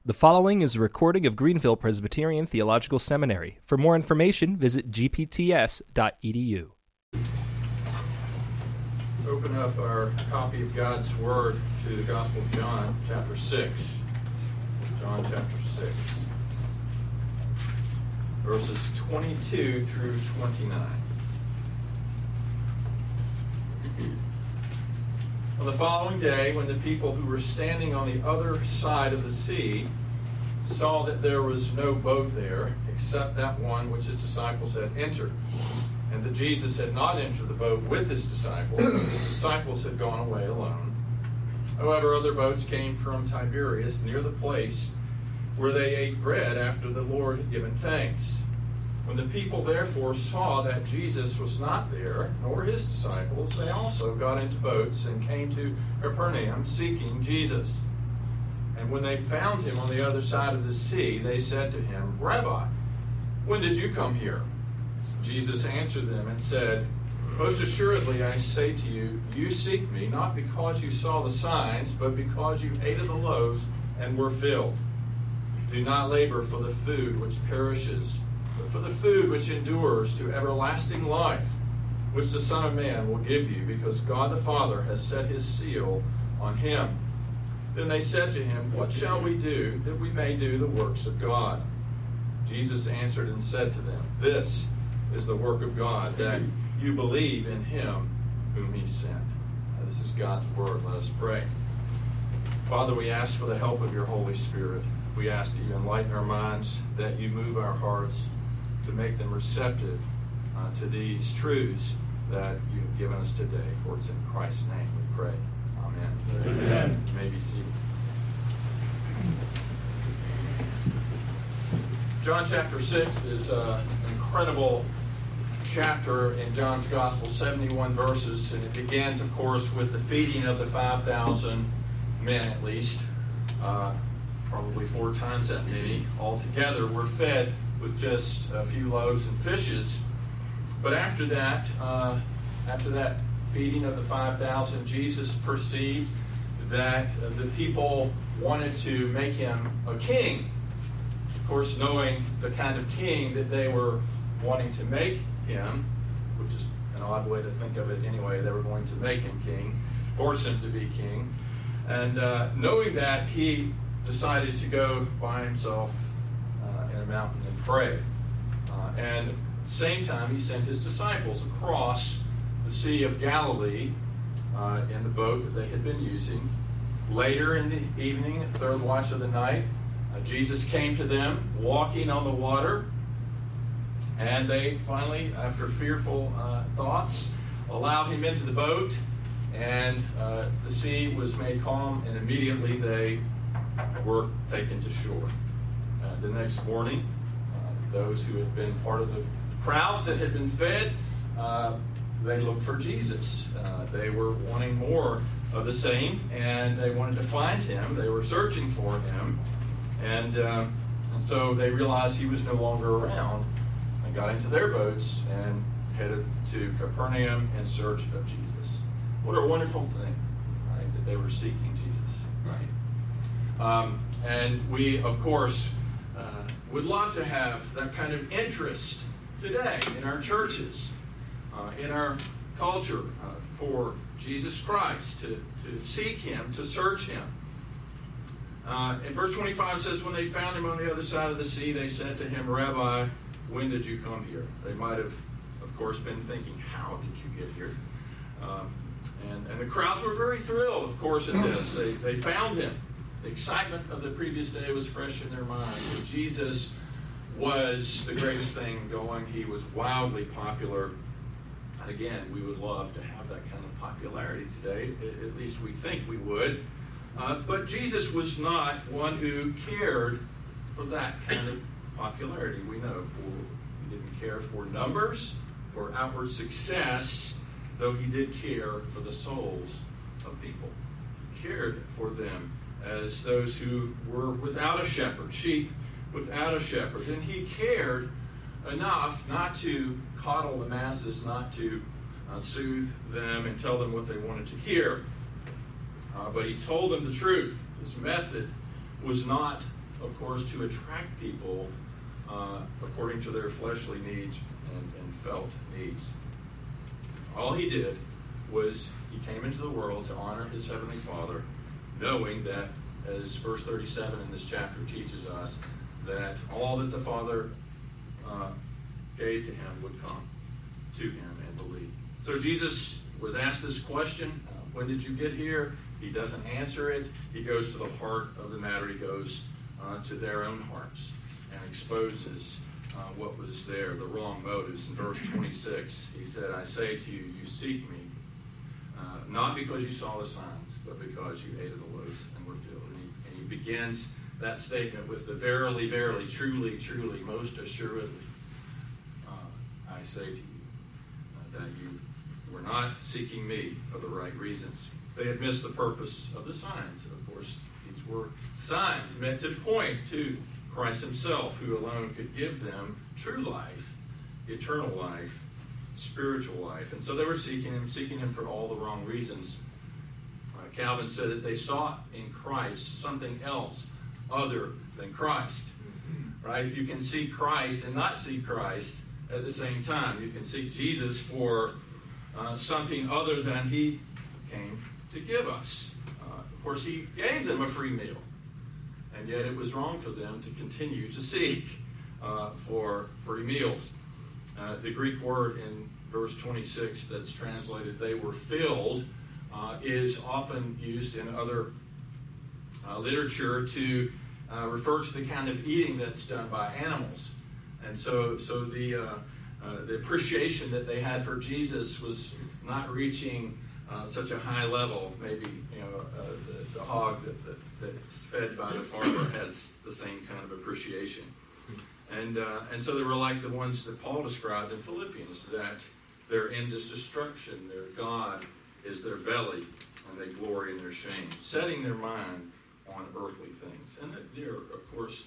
The following is a recording of Greenville Presbyterian Theological Seminary. For more information, visit gpts.edu. Let's open up our copy of God's Word to the Gospel of John, chapter 6. John chapter 6. Verses 22 through 29. On the following day, when the people who were standing on the other side of the sea saw that there was no boat there, except that one which his disciples had entered, and that Jesus had not entered the boat with his disciples had gone away alone. However, other boats came from Tiberias, near the place where they ate bread after the Lord had given thanks. When the people therefore saw that Jesus was not there, nor his disciples, they also got into boats and came to Capernaum, seeking Jesus. And when they found him on the other side of the sea, they said to him, "Rabbi, when did you come here?" Jesus answered them and said, "Most assuredly I say to you, you seek me, not because you saw the signs, but because you ate of the loaves and were filled. Do not labor for the food which perishes, but for the food which endures to everlasting life, which the Son of Man will give you, because God the Father has set his seal on him." Then they said to him, "What shall we do that we may do the works of God?" Jesus answered and said to them, "This is the work of God, that you believe in him whom he sent." Now, this is God's word. Let us pray. Father, we ask for the help of your Holy Spirit. We ask that you enlighten our minds, that you move our hearts to make them receptive to these truths that you have given us today. For it's in Christ's name we pray. Amen. Amen. You may be seated. John chapter 6 is an incredible chapter in John's Gospel, 71 verses, and it begins, of course, with the feeding of the 5,000 men at least. Probably 4 times that many altogether were fed with just a few loaves and fishes. But after that feeding of the 5,000, Jesus perceived that the people wanted to make him a king. Of course, knowing the kind of king that they were wanting to make him, which is an odd way to think of it anyway, they were going to make him king, force him to be king. And knowing that, he decided to go by himself in a mountain and pray. And at the same time, he sent his disciples across the Sea of Galilee in the boat that they had been using. Later in the evening, at the third watch of the night, Jesus came to them walking on the water. And they finally, after fearful thoughts, allowed him into the boat. And the sea was made calm, and immediately they were taken to shore. The next morning, those who had been part of the crowds that had been fed, they looked for Jesus. They were wanting more of the same, and they wanted to find him. They were searching for him, and so they realized he was no longer around, and got into their boats and headed to Capernaum in search of Jesus. What a wonderful thing, right? That they were seeking Jesus, right? And we, of course, would love to have that kind of interest today in our churches, in our culture, for Jesus Christ, to seek him, to search him. And verse 25 says, when they found him on the other side of the sea, they said to him, "Rabbi, when did you come here?" They might have, of course, been thinking, how did you get here? And the crowds were very thrilled, of course, at this. They found him. The excitement of the previous day was fresh in their minds. And Jesus was the greatest thing going. He was wildly popular. And again, we would love to have that kind of popularity today. At least we think we would. But Jesus was not one who cared for that kind of popularity. We know he didn't care for numbers, for outward success, though he did care for the souls of people. He cared for them as those who were without a shepherd, sheep without a shepherd. And he cared enough not to coddle the masses, not to soothe them and tell them what they wanted to hear. But he told them the truth. His method was not of course, to attract people according to their fleshly needs and felt needs. All he did was he came into the world to honor his heavenly Father, knowing that, as verse 37 in this chapter teaches us, that all that the Father gave to him would come to him and believe. So Jesus was asked this question, when did you get here? He doesn't answer it. He goes to the heart of the matter. He goes to their own hearts and exposes what was there, the wrong motives. In verse 26, he said, I say to you, you seek me, not because you saw the signs, but because you ate of the loaves and were filled. And he begins that statement with the verily, verily, truly, truly, most assuredly, I say to you, that you were not seeking me for the right reasons. They had missed the purpose of the signs. Of course, these were signs meant to point to Christ himself, who alone could give them true life, eternal life, spiritual life. And so they were seeking him for all the wrong reasons. Calvin said that they sought in Christ something else other than Christ. Right? You can seek Christ and not seek Christ at the same time. You can seek Jesus for something other than he came to give us. Of course, he gave them a free meal, and yet it was wrong for them to continue to seek for free meals. The Greek word in verse 26 that's translated, they were filled, is often used in other literature to refer to the kind of eating that's done by animals. And so the appreciation that they had for Jesus was not reaching such a high level. Maybe the hog that's fed by the farmer has the same kind of appreciation. And so they were like the ones that Paul described in Philippians, that their end is destruction, their God is their belly, and they glory in their shame, setting their mind on earthly things. And there are, of course,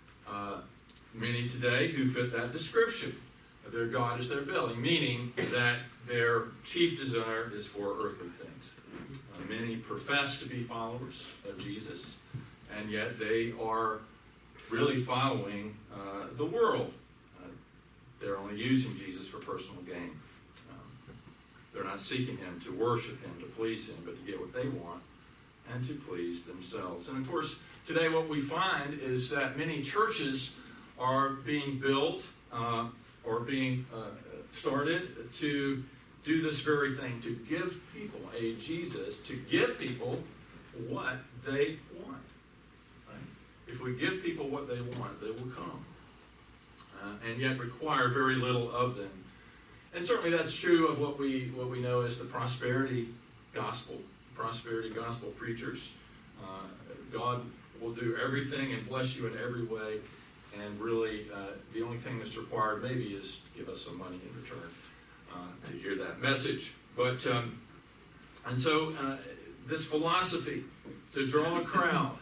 many today who fit that description. Their God is their belly, meaning that their chief desire is for earthly things. Many profess to be followers of Jesus, and yet they are really following the world. They're only using Jesus for personal gain. They're not seeking him to worship him, to please him, but to get what they want and to please themselves. And of course, today what we find is that many churches are being built or being started to do this very thing, to give people a Jesus, to give people what they want. Right? If we give people what they want, they will come, and yet require very little of them. And certainly that's true of what we know as the prosperity gospel. Prosperity gospel preachers. God will do everything and bless you in every way, and really the only thing that's required maybe is give us some money in return to hear that message. But and so this philosophy to draw a crowd,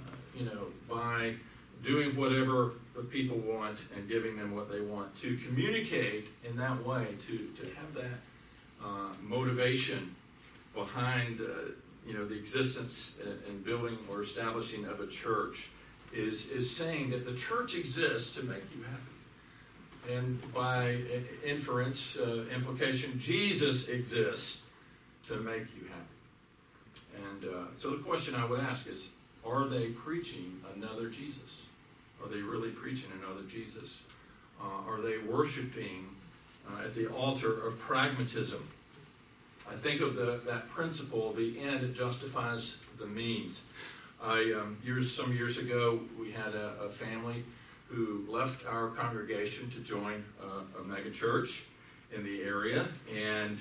by doing whatever the people want and giving them what they want, to communicate in that way, to have that motivation behind the existence and building or establishing of a church is saying that the church exists to make you happy. And by inference, implication, Jesus exists to make you happy. And so the question I would ask is, are they preaching another Jesus? Are they really preaching another Jesus? Are they worshiping at the altar of pragmatism? I think of that principle, the end justifies the means. Some years ago, we had a family who left our congregation to join a mega church in the area, and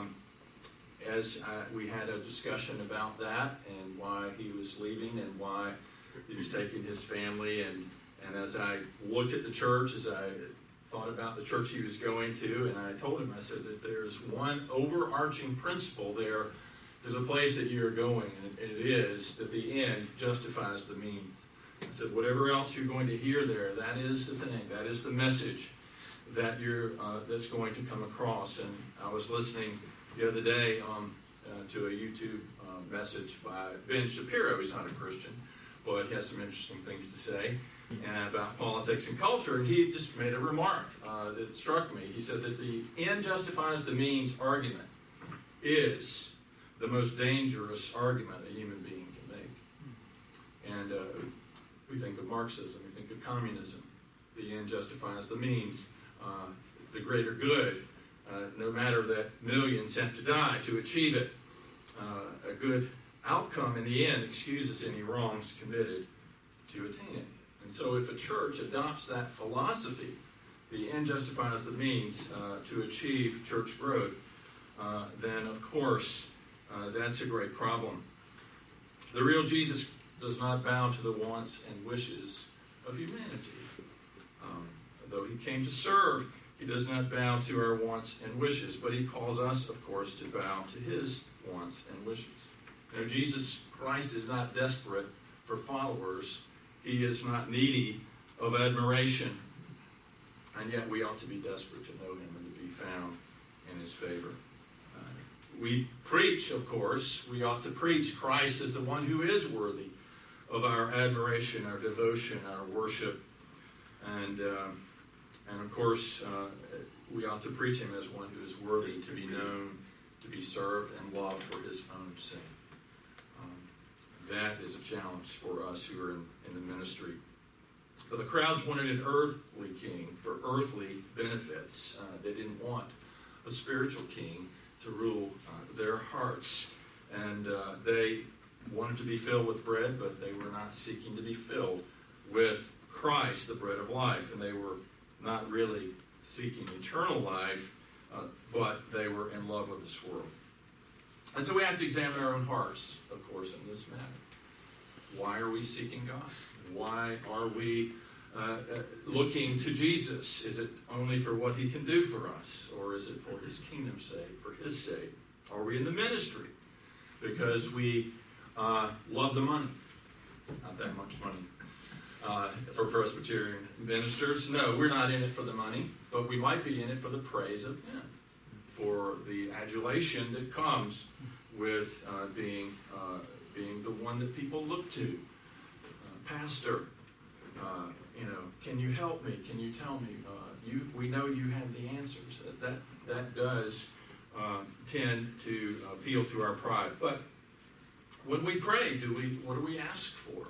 we had a discussion about that and why he was leaving and why he was taking his family, and as I looked at the church, as I thought about the church he was going to, and I told him, I said that there's one overarching principle there. There's a place that you're going, and it is that the end justifies the means. I said, whatever else you're going to hear there, that is the thing, that is the message that that's going to come across. And I was listening the other day to a YouTube message by Ben Shapiro. He's not a Christian, but he has some interesting things to say about politics and culture. And he just made a remark that struck me. He said that the end justifies the means argument is the most dangerous argument a human being can make. And we think of Marxism, we think of communism. The end justifies the means, the greater good, no matter that millions have to die to achieve it. A good outcome in the end excuses any wrongs committed to attain it. And so if a church adopts that philosophy, the end justifies the means to achieve church growth, then of course that's a great problem. The real Jesus does not bow to the wants and wishes of humanity. Though he came to serve, he does not bow to our wants and wishes, but he calls us, of course, to bow to his wants and wishes. You know, Jesus Christ is not desperate for followers. He is not needy of admiration. And yet we ought to be desperate to know him and to be found in his favor. We preach, of course, we ought to preach Christ as the one who is worthy of our admiration, our devotion, our worship. And of course, we ought to preach him as one who is worthy to be known, to be served, and loved for his own sake. That is a challenge for us who are in the ministry. But the crowds wanted an earthly king for earthly benefits. They didn't want a spiritual king to rule their hearts. And they wanted to be filled with bread, but they were not seeking to be filled with Christ, the bread of life. And they were not really seeking eternal life, but they were in love with this world. And so we have to examine our own hearts, of course, in this matter. Why are we seeking God? Why are we looking to Jesus? Is it only for what he can do for us? Or is it for his kingdom's sake, for his sake? Are we in the ministry because we love the money? Not that much money. For Presbyterian ministers, no, we're not in it for the money, but we might be in it for the praise of men, for the adulation that comes with being the one that people look to. Pastor, can you help me? Can you tell me? We know you have the answers. That does tend to appeal to our pride. But when we pray, what do we ask for?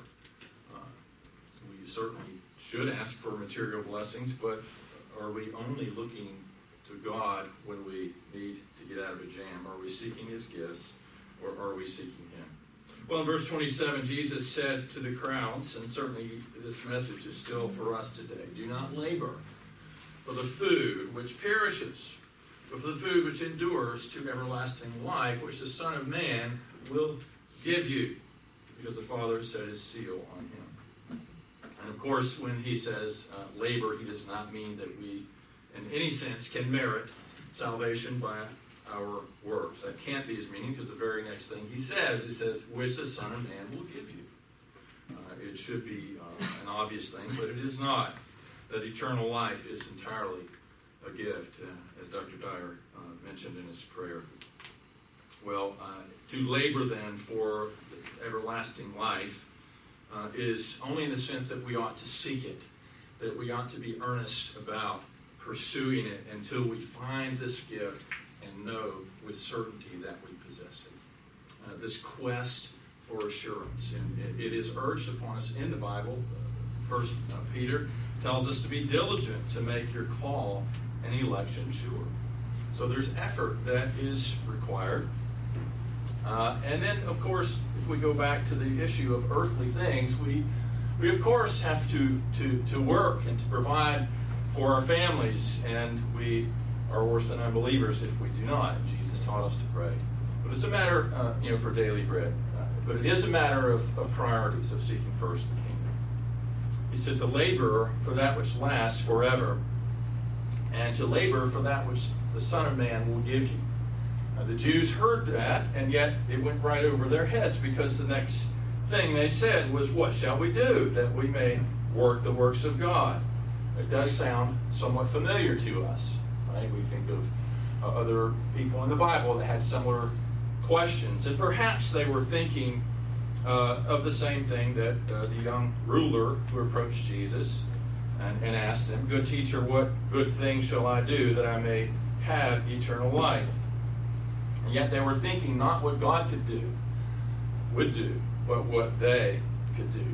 We certainly should ask for material blessings, but are we only looking to God when we need to get out of a jam? Are we seeking his gifts, or are we seeking him? Well, in verse 27, Jesus said to the crowds, and certainly this message is still for us today, do not labor for the food which perishes, but for the food which endures to everlasting life, which the Son of Man will give you, because the Father has set his seal on him. And of course, when he says labor, he does not mean that we, in any sense, can merit salvation by our works. That can't be his meaning, because the very next thing he says, which the Son of Man will give you. It should be an obvious thing, but it is not. That eternal life is entirely a gift, as Dr. Dyer mentioned in his prayer. Well, to labor then for the everlasting life is only in the sense that we ought to seek it, that we ought to be earnest about pursuing it until we find this gift and know with certainty that we possess it. This quest for assurance. And it is urged upon us in the Bible. First Peter tells us to be diligent to make your call and election sure. So there's effort that is required. And then, of course, if we go back to the issue of earthly things, we of course have to work and to provide for our families, and we are worse than unbelievers if we do not. Jesus taught us to pray. But it's a matter, for daily bread. But it is a matter of priorities, of seeking first the kingdom. He said to labor for that which lasts forever, and to labor for that which the Son of Man will give you. Now, the Jews heard that, and yet it went right over their heads, because the next thing they said was, what shall we do that we may work the works of God? It does sound somewhat familiar to us, right? We think of other people in the Bible that had similar questions, and perhaps they were thinking of the same thing that the young ruler who approached Jesus and asked him, "Good teacher, what good thing shall I do that I may have eternal life?" And yet they were thinking not what God would do, but what they could do.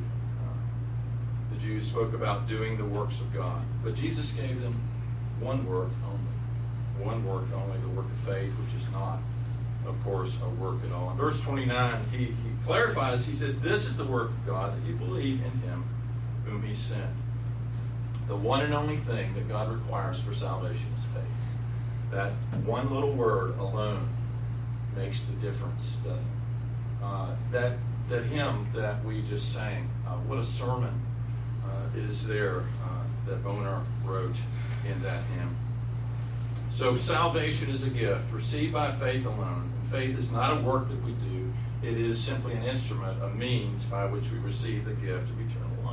The Jews spoke about doing the works of God, but Jesus gave them one work only, the work of faith, which is not, of course, a work at all. In verse 29, he clarifies, he says, "This is the work of God, that you believe in him whom he sent." The one and only thing that God requires for salvation is faith. That one little word alone makes the difference, doesn't it? That hymn that we just sang, what a sermon is there that Bonar wrote in that hymn. So salvation is a gift received by faith alone. And faith is not a work that we do. It is simply an instrument, a means by which we receive the gift of eternal life.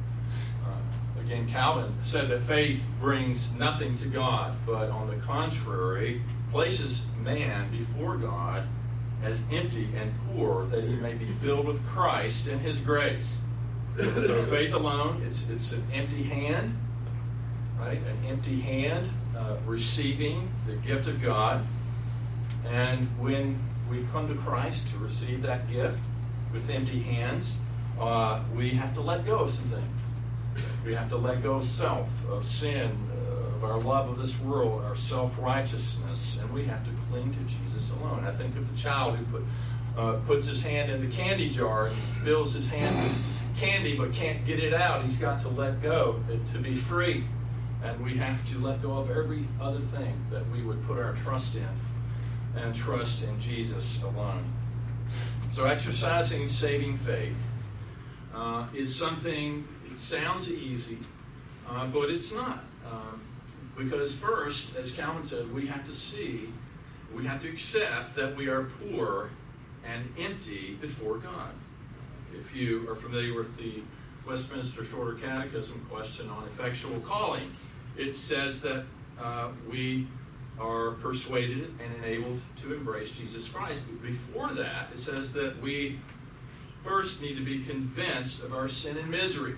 Again, Calvin said that faith brings nothing to God, but on the contrary, places man before God as empty and poor, that he may be filled with Christ and his grace. So faith alone, it's an empty hand, right? An empty hand receiving the gift of God. And when we come to Christ to receive that gift with empty hands, we have to let go of some things. We have to let go of self, of sin, of our love of this world, our self-righteousness, and we have to cling to Jesus alone. I think of the child who puts his hand in the candy jar and fills his hand with candy but can't get it out. He's got to let go to be free. And we have to let go of every other thing that we would put our trust in, and trust in Jesus alone. So exercising saving faith is something, it sounds easy, but it's not. Because first, as Calvin said, we have to accept that we are poor and empty before God. If you are familiar with the Westminster Shorter Catechism question on effectual calling, it says that we are persuaded and enabled to embrace Jesus Christ. But before that, it says that we first need to be convinced of our sin and misery.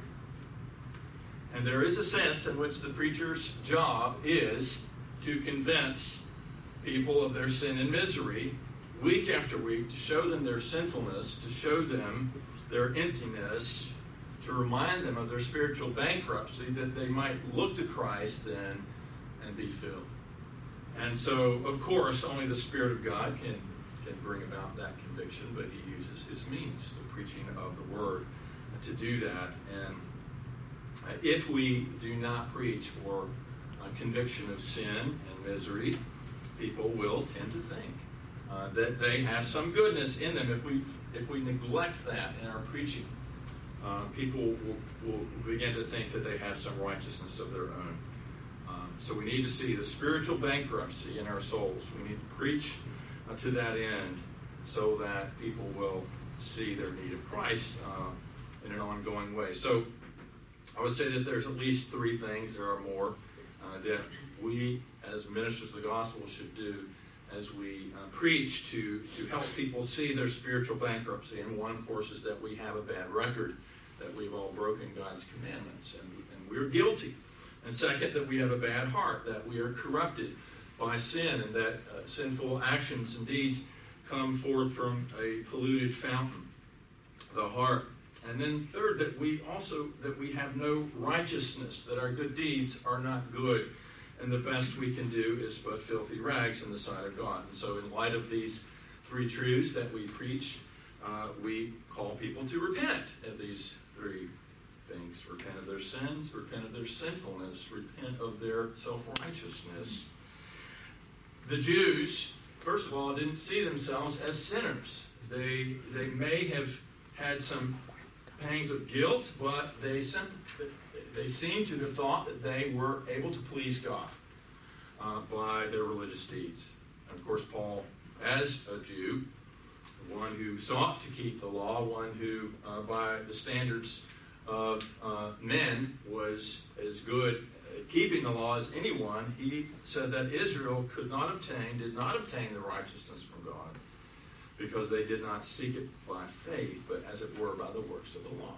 And there is a sense in which the preacher's job is to convince people of their sin and misery week after week, to show them their sinfulness, to show them their emptiness, to remind them of their spiritual bankruptcy, that they might look to Christ then and be filled. And so, of course, only the Spirit of God can bring about that conviction, but he uses his means, the preaching of the Word, to do that. And if we do not preach for a conviction of sin and misery, people will tend to think that they have some goodness in them. If we neglect that in our preaching, people will begin to think that they have some righteousness of their own. So we need to see the spiritual bankruptcy in our souls. We need to preach to that end so that people will see their need of Christ in an ongoing way. So I would say that there's at least three things, there are more, that we as ministers of the gospel should do as we preach to help people see their spiritual bankruptcy. And one, of course, is that we have a bad record, that we've all broken God's commandments, and we're guilty. And second, that we have a bad heart, that we are corrupted by sin, and that sinful actions and deeds come forth from a polluted fountain, the heart. And then third, that we have no righteousness, that our good deeds are not good, and the best we can do is but filthy rags in the sight of God. And so in light of these three truths that we preach, we call people to repent of these three things. Repent of their sins, repent of their sinfulness, repent of their self-righteousness. The Jews, first of all, didn't see themselves as sinners. They may have had some pangs of guilt, but they seem to have thought that they were able to please God by their religious deeds. And of course, Paul, as a Jew, one who sought to keep the law, one who, by the standards of men, was as good at keeping the law as anyone, he said that Israel did not obtain the righteousness from God because they did not seek it by faith, but as it were by the works of the law.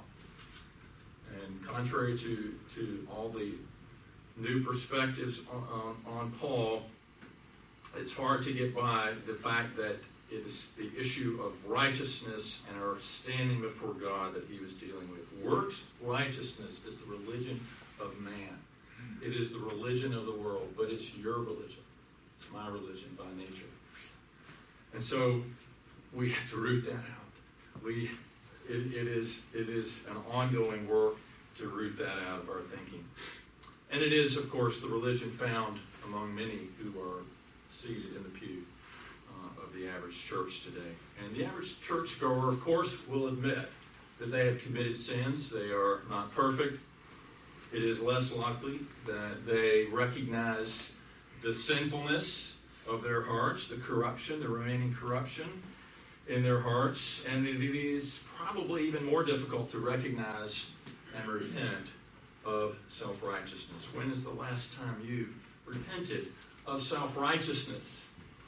And contrary to all the new perspectives on Paul, it's hard to get by the fact that it is the issue of righteousness and our standing before God that he was dealing with. Works righteousness is the religion of man. It is the religion of the world, but it's your religion. It's my religion by nature. And so we have to root that out. It is an ongoing work to root that out of our thinking. And it is, of course, the religion found among many who are seated in the pew of the average church today. And the average churchgoer, of course, will admit that they have committed sins. They are not perfect. It is less likely that they recognize the sinfulness of their hearts, the corruption, the remaining corruption in their hearts. And it is probably even more difficult to recognize and repent of self-righteousness. When is the last time you repented of self-righteousness?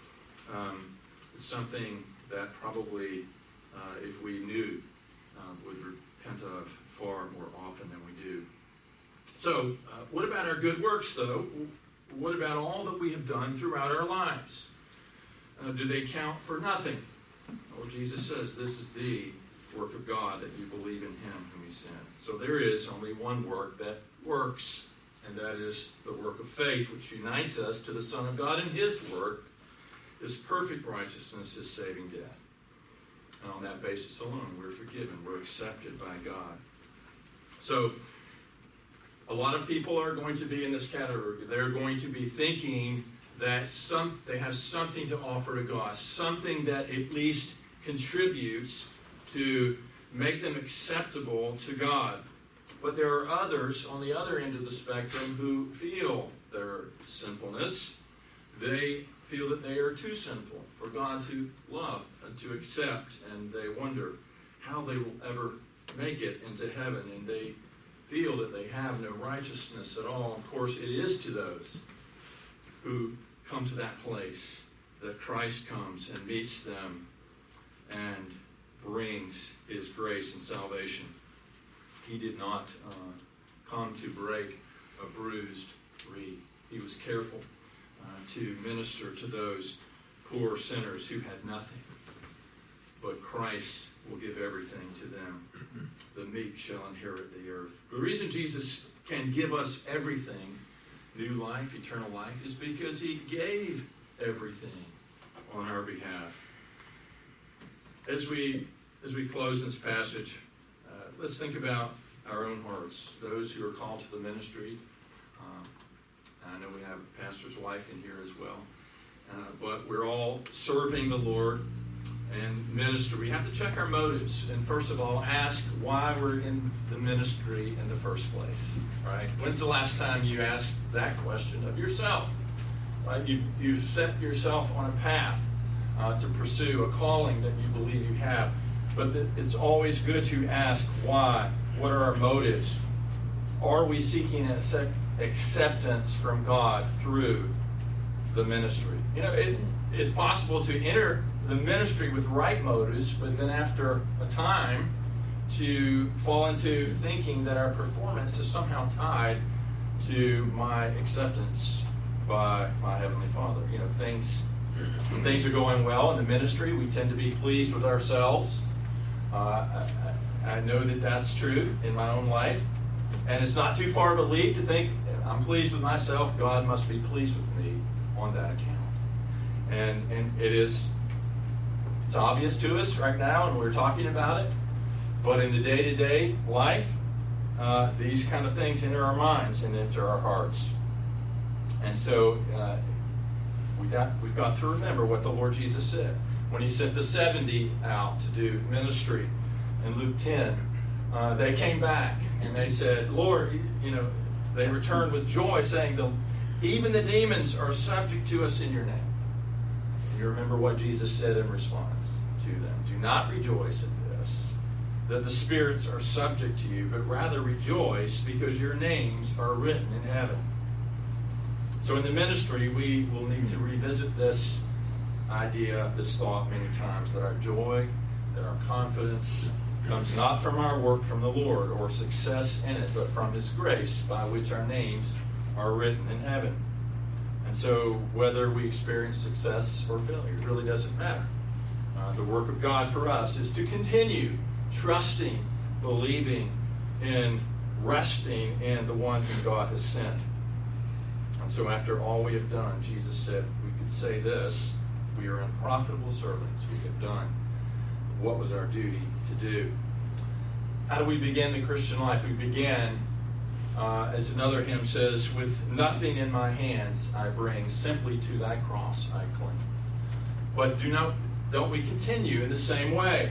It's something that probably, if we knew, would repent of far more often than we do. So, what about our good works, though? What about all that we have done throughout our lives? Do they count for nothing? Well, Jesus says this is the work of God, that you believe in him whom he sent. So there is only one work that works, and that is the work of faith, which unites us to the Son of God and his work, his perfect righteousness, his saving death. And on that basis alone, we're forgiven, we're accepted by God. So, a lot of people are going to be in this category. They're going to be thinking that they have something to offer to God, something that at least contributes to make them acceptable to God. But there are others on the other end of the spectrum who feel their sinfulness. They feel that they are too sinful for God to love and to accept, and they wonder how they will ever make it into heaven, and they feel that they have no righteousness at all. Of course, it is to those who come to that place that Christ comes and meets them and brings his grace and salvation. He did not come to break a bruised reed. He was careful to minister to those poor sinners who had nothing. But Christ will give everything to them. The meek shall inherit the earth. The reason Jesus can give us everything, new life, eternal life, is because he gave everything on our behalf. As we close this passage, let's think about our own hearts, those who are called to the ministry. I know we have a pastor's wife in here as well. But we're all serving the Lord and ministry. We have to check our motives and first of all ask why we're in the ministry in the first place. Right? When's the last time you asked that question of yourself? Right? You've set yourself on a path to pursue a calling that you believe you have. But it's always good to ask why. What are our motives? Are we seeking acceptance from God through the ministry? You know, it's possible to enter the ministry with right motives, but then after a time to fall into thinking that our performance is somehow tied to my acceptance by my Heavenly Father. You know, things are going well in the ministry. We tend to be pleased with ourselves. I know that that's true in my own life. And it's not too far of a leap to think, I'm pleased with myself, God must be pleased with me on that account. And it's obvious to us right now, and we're talking about it. But in the day-to-day life, these kind of things enter our minds and enter our hearts. And so we've got to remember what the Lord Jesus said when he sent the 70 out to do ministry in Luke 10. They came back and they said, Lord, they returned with joy, saying, even the demons are subject to us in your name. And you remember what Jesus said in response to them. Do not rejoice in this, that the spirits are subject to you, but rather rejoice because your names are written in heaven. So in the ministry, we will need to revisit this idea, this thought many times, that our joy, that our confidence comes not from our work from the Lord or success in it, but from His grace by which our names are written in heaven. And so whether we experience success or failure, it really doesn't matter. The work of God for us is to continue trusting, believing, and resting in the one whom God has sent. And so after all we have done, Jesus said, we could say this: we are unprofitable servants. We have done what was our duty to do. How do we begin the Christian life? We begin, as another hymn says, with nothing in my hands I bring, simply to thy cross I cling. But don't we continue in the same way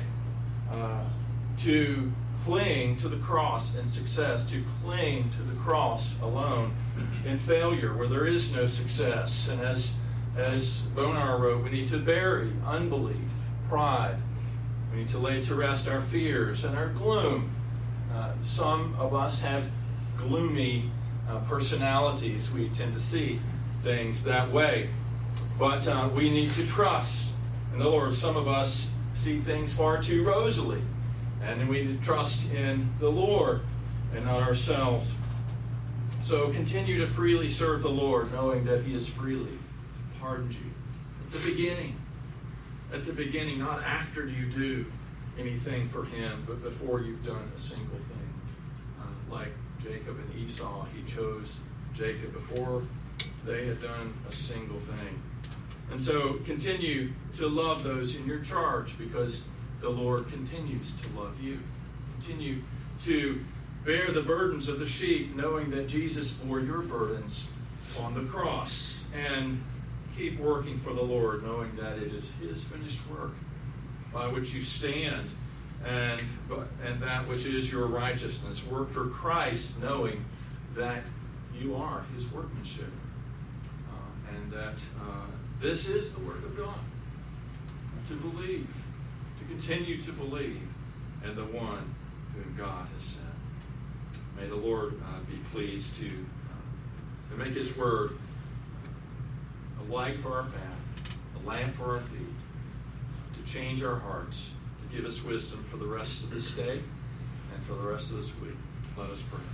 to cling to the cross in success, to cling to the cross alone in failure where there is no success. And as Bonar wrote, we need to bury unbelief, pride. We need to lay to rest our fears and our gloom. Some of us have gloomy personalities. We tend to see things that way. But we need to trust in the Lord. Some of us see things far too rosily. And we need to trust in the Lord and not ourselves. So continue to freely serve the Lord, knowing that He has freely pardoned you. At the beginning, not after you do anything for Him, but before you've done a single thing. Like Jacob and Esau, He chose Jacob before they had done a single thing. And so continue to love those in your charge, because the Lord continues to love you. Continue to bear the burdens of the sheep, knowing that Jesus bore your burdens on the cross. And keep working for the Lord, knowing that it is His finished work by which you stand, and that which is your righteousness. Work for Christ, knowing that you are His workmanship, and that this is the work of God. To believe, to continue to believe in the one whom God has sent. May the Lord be pleased to make His word a light for our path, a lamp for our feet, to change our hearts, to give us wisdom for the rest of this day and for the rest of this week. Let us pray.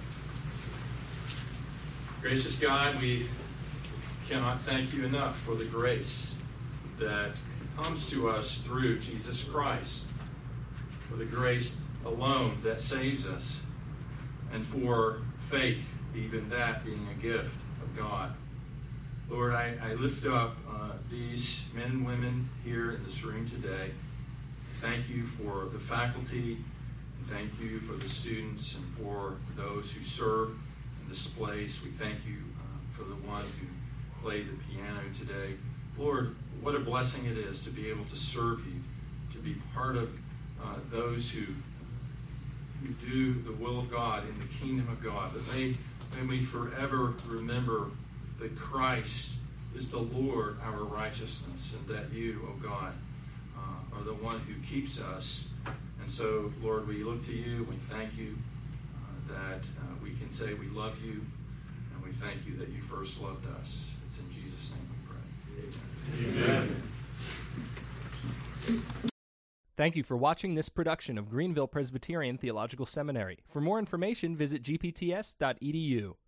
Gracious God, we cannot thank you enough for the grace that comes to us through Jesus Christ, for the grace alone that saves us, and for faith, even that being a gift of God. Lord, I lift up these men and women here in this room today. Thank you for the faculty, and thank you for the students, and for those who serve in this place. We thank you for the one who played the piano today. Lord, what a blessing it is to be able to serve you, to be part of those who do the will of God in the kingdom of God. That may we forever remember that Christ is the Lord, our righteousness, and that you, O God, are the one who keeps us. And so, Lord, we look to you. We thank you that we can say we love you, and we thank you that you first loved us. It's in Jesus' name we pray. Amen. Amen. Thank you for watching this production of Greenville Presbyterian Theological Seminary. For more information, visit gpts.edu.